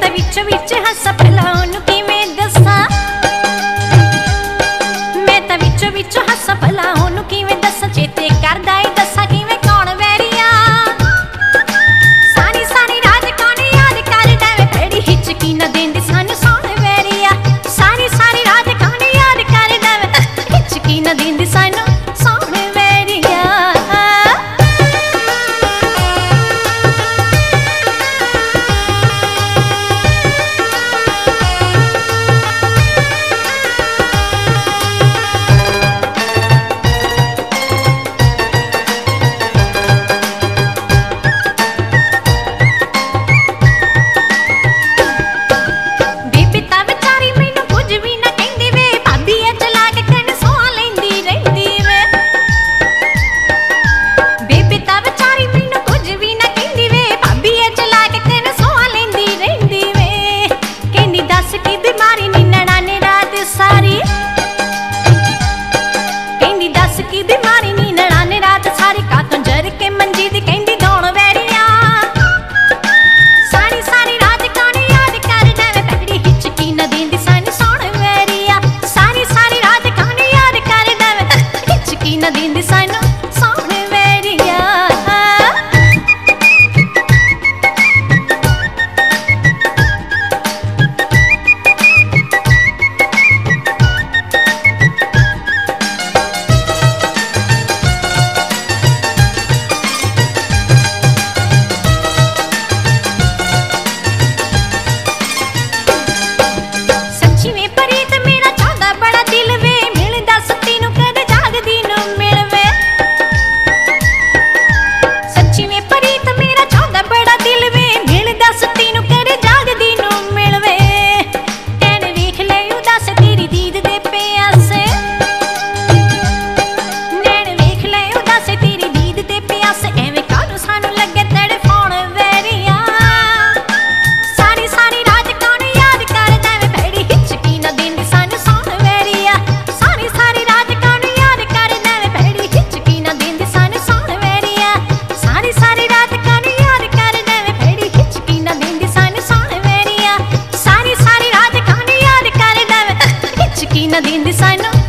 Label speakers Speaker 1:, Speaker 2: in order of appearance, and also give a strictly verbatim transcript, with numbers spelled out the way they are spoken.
Speaker 1: ਤਾਂ ਵਿੱਚ ਵਿੱਚ ਹੱਸ ਭਲਾ ਉਹਨੂੰ ਕਿਵੇਂ ਦੱਸਾਂ ਮੈਂ ਤਾਂ ਵਿੱਚ ਵਿੱਚ ਹੱਸ ਭਲਾ ਉਹਨੂੰ ਕਿਵੇਂ ਦੱਸਾਂ ਚੇਤੇ ਕਰਦਾ ਏ ਦੱਸਾਂ ਕਿਵੇਂ ਕੌਣ ਵੈਰੀਆ ਸਾਰੀ ਸਾਰੀ ਰਾਤ ਕੌਣ ਯਾਦ ਕਰਦਾ ਵੇ ਫੇੜੀ ਹਿਚਕੀ ਨਾ ਦੇਂਦੀ ਸਾਨੂੰ ਸੌਣ ਵੈਰੀਆ ਸਾਰੀ ਸਾਰੀ ਰਾਤ ਕੌਣ ਯਾਦ ਕਰਦਾ ਵੇ ਹਿਚਕੀ ਨਾ ਦੇਂਦੀ ਸਾਨੂੰ ਸੌਣ ਵੈਰੀਆ की बीमारी नी नड़ाने रात सारी का कंजर के मंजी दी कहंदी दौड़ वैरिया सारी सारी रात कौन याद कर देवे पैड़ी हिचकी न देंदी सानू सौण वैरिया सारी सारी रात कौन याद कर देवे हिचकी न देंदी सानू सौण वैरिया न देंदी सानू